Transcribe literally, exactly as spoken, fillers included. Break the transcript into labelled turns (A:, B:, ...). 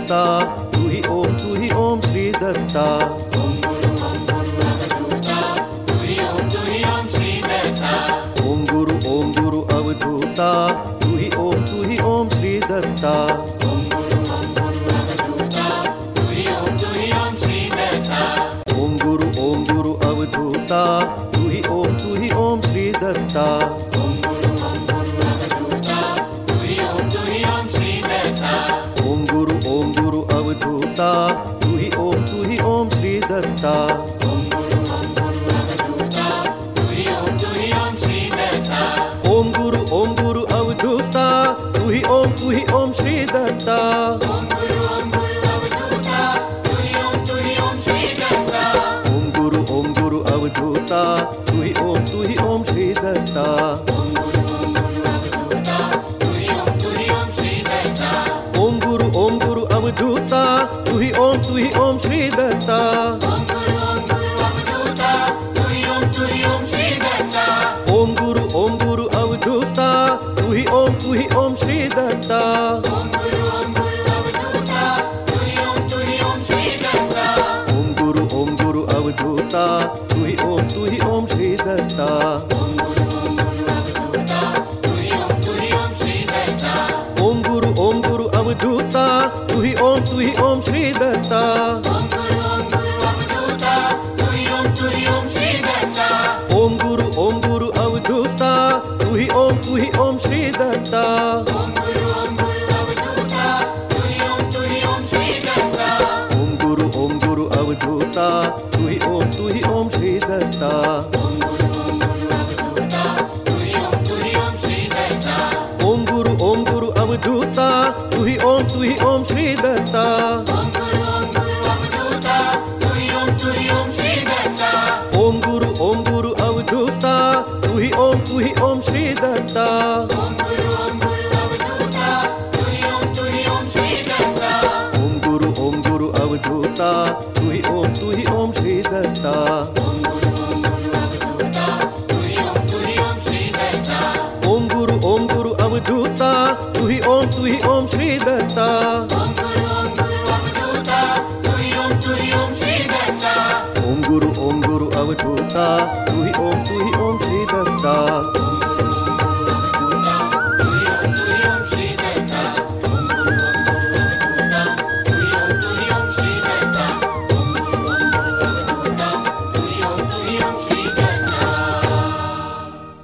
A: अवधूता तू ही ओम तू ही ओम श्री दत्ता।
B: ओम गुरु ओम गुरु अवधूता तू ही ओम तू ही ओम श्री दत्ता।
A: ओम गुरु ओम गुरु अवधूता तू ही ओम तू ही ओम श्री दत्ता।
B: ओम गुरु ओम गुरु अवधूता तू ही ओम तू ही ओम श्री दत्ता।
A: ओम गुरु ओम गुरु अवधूता तू ही ओम तू ही ओम श्री दत्ता।
B: ओम गुरु ओम गुरु अवधूता तू ही ओम तू ही ओम श्री दत्ता।
A: ओम गुरु ओम गुरु अवधूता तू ही ओम तू ही ओम श्री दत्ता।
B: ओम गुरु ओम गुरु अवधूता तू ही ओम तू ही ओम श्री दत्ता।
A: ओम गुरु ओम गुरु अवधूता तू ही ओम तू ही ओम श्री दत्ता।
B: ओम गुरु ओम गुरु अवधूता तू ही ओम तू ही ओम श्री दत्ता।
A: ओम गुरु ओम गुरु अवधूता तू ही ओम तू ही ओम श्री दत्ता।
B: ओम गुरु ओम गुरु अवधूता तू ही ओम तू ही ओम श्री दत्ता।
A: ओम गुरु ओम गुरु अवधूता तू ही ओम तू ही ओम श्री दत्ता।
B: ओम गुरु ओम गुरु अवधूता तू ही ओम तू ही ओम श्री दत्ता।
A: ओम गुरु ओम गुरु अवधूता तू ही ओम तू ही ओम श्री दत्ता।
B: ओम गुरु ओम गुरु अवधूता तू ही ओम तू ही ओम श्री दत्ता।
A: ओम गुरु ओम गुरु अवधूता तू ही ओम तू ही ओम श्री दत्ता।
B: ओम गुरु ओम गुरु अवधूता तू ही ओम तू ही ओम श्री दत्ता।
A: ओम गुरु ओम गुरु अवधूता तू ही ओम तू ही ओम श्री दत्ता।
B: ओम गुरु ओम गुरु अवधूता तू ही ओम तू ही ओम श्री दत्ता।
A: ओम गुरु ओम गुरु अवधूता तू ही ओम तू ही ओम श्री दत्ता।
B: ओम गुरु ओम गुरु अवधूता तू ही ओम तू ही ओम श्री दत्ता।
A: ओम गुरु ओम गुरु अवधूता तू ही ओम तू ही ओम श्री दत्ता।
B: ओम गुरु ओम गुरु अवधूता तू ही ओम तू ही ओम श्री दत्ता।
A: ओम गुरु ओम गुरु अवधूता तू ही ओम तू ही ओम श्री दत्ता।